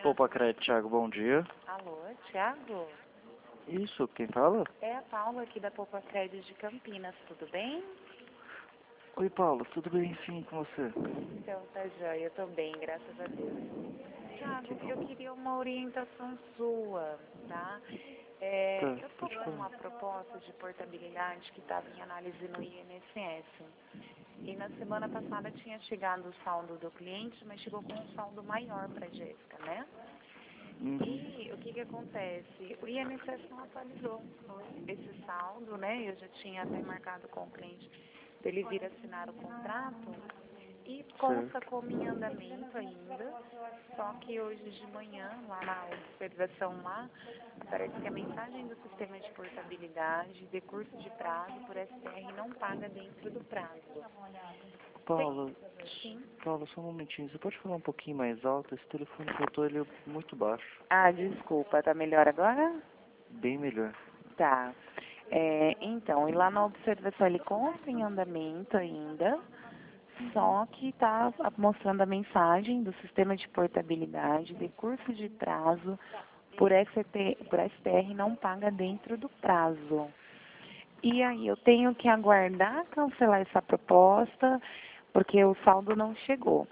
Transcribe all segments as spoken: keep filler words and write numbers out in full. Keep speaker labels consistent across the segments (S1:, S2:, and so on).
S1: Poupa Crédito, Thiago, bom dia.
S2: Alô, Thiago?
S1: Isso, quem fala?
S2: É a Paula aqui da Poupa Crédito de Campinas, tudo bem?
S1: Oi, Paulo, tudo bem sim com você?
S2: Então tá joia, eu tô bem, graças a Deus. Thiago, eu queria uma orientação sua, tá? É,
S1: Tá,
S2: eu tô
S1: pode
S2: com uma
S1: falar.
S2: proposta de portabilidade que estava em análise no I N S S. E na semana passada tinha chegado o saldo do cliente, mas chegou com um saldo maior para a Jéssica, né?
S1: Uhum.
S2: E o que que acontece? O I N S S não atualizou esse saldo, né? Eu já tinha até marcado com o cliente para ele vir assinar o contrato e consta
S1: Certo.
S2: como em andamento ainda, só que hoje de manhã, lá na observação lá, aparece que a mensagem do sistema de portabilidade, decurso de prazo por S T R não paga dentro do prazo.
S1: Paula,
S2: Sim.
S1: Paula, só um momentinho, você pode falar um pouquinho mais alto? Esse telefone que eu tô, ele é muito baixo.
S2: Ah, desculpa, tá melhor agora?
S1: Bem melhor.
S2: Tá. É, então, e lá na observação ele consta em andamento ainda, só que está mostrando a mensagem do sistema de portabilidade, decurso de prazo, por, S T, por S T R não paga dentro do prazo. E aí eu tenho que aguardar cancelar essa proposta, porque o saldo não chegou.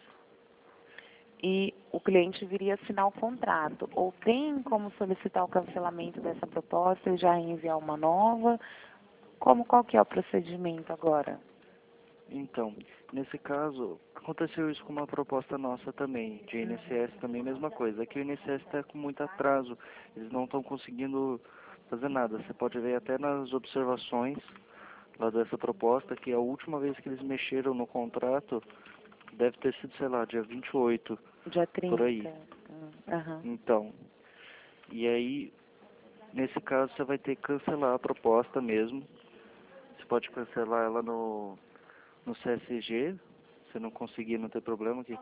S2: E o cliente viria assinar o contrato. Ou tem como solicitar o cancelamento dessa proposta e já enviar uma nova? Como, qual que é o procedimento agora?
S1: Então, nesse caso, aconteceu isso com uma proposta nossa também, de I N S S também, mesma coisa. Aqui o I N S S está com muito atraso, eles não estão conseguindo fazer nada. Você pode ver até nas observações lá dessa proposta que a última vez que eles mexeram no contrato deve ter sido, sei lá, dia vinte e oito,
S2: Dia
S1: por
S2: trinta.
S1: aí.
S2: Hum, Aham.
S1: Então, e aí, nesse caso, você vai ter que cancelar a proposta mesmo. Você pode cancelar ela no, no C S G, se não conseguir, não tem problema aqui.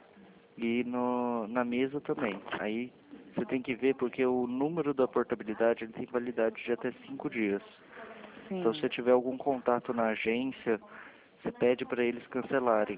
S1: E no, na mesa também. Aí você tem que ver porque o número da portabilidade ele tem validade de até cinco dias. Então, se
S2: Sim.
S1: você tiver algum contato na agência, você pede para eles cancelarem.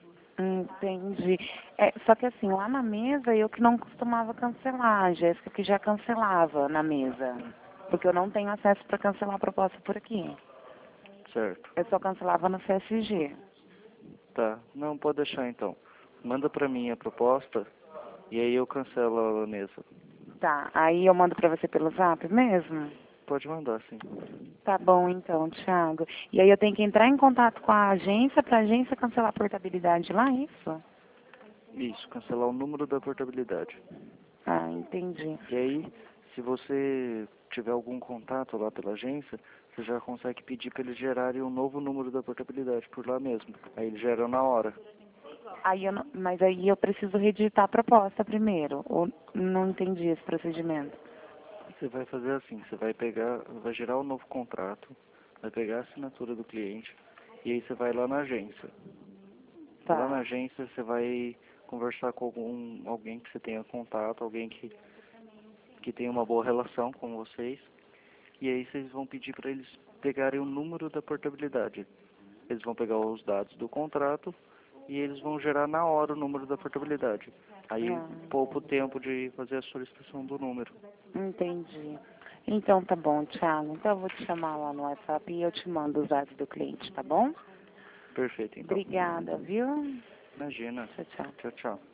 S2: Entendi. É, só que assim, lá na mesa eu que não costumava cancelar, a Jéssica que já cancelava na mesa. Porque eu não tenho acesso para cancelar a proposta por aqui.
S1: Certo?
S2: Eu só cancelava no C S G.
S1: Tá. Não, pode deixar então. Manda pra mim a proposta e aí eu cancelo a mesa.
S2: Tá, aí eu mando pra você pelo zap mesmo?
S1: Pode mandar, sim.
S2: Tá bom então, Thiago. E aí eu tenho que entrar em contato com a agência pra agência cancelar a portabilidade lá, é isso?
S1: Isso, cancelar o número da portabilidade.
S2: Ah, entendi.
S1: E aí, se você tiver algum contato lá pela agência, você já consegue pedir para eles gerarem um novo número da portabilidade por lá mesmo. Aí eles geram na hora.
S2: Aí eu não, mas aí eu preciso redigitar a proposta primeiro. Ou não entendi esse procedimento.
S1: Você vai fazer assim, você vai pegar, vai gerar um novo contrato, vai pegar a assinatura do cliente e aí você vai lá na agência. Lá na
S2: Tá.
S1: agência você vai conversar com algum, alguém que você tenha contato, alguém que, que tenha uma boa relação com vocês. E aí vocês vão pedir para eles pegarem o número da portabilidade. Eles vão pegar os dados do contrato e eles vão gerar na hora o número da portabilidade. Aí
S2: Ah,
S1: poupa o tempo de fazer a solicitação do número.
S2: entendi. Então tá bom, Thiago. Então eu vou te chamar lá no WhatsApp e eu te mando os dados do cliente, tá bom?
S1: Perfeito, então.
S2: Obrigada, viu?
S1: Imagina.
S2: Tchau, tchau.
S1: Tchau, tchau.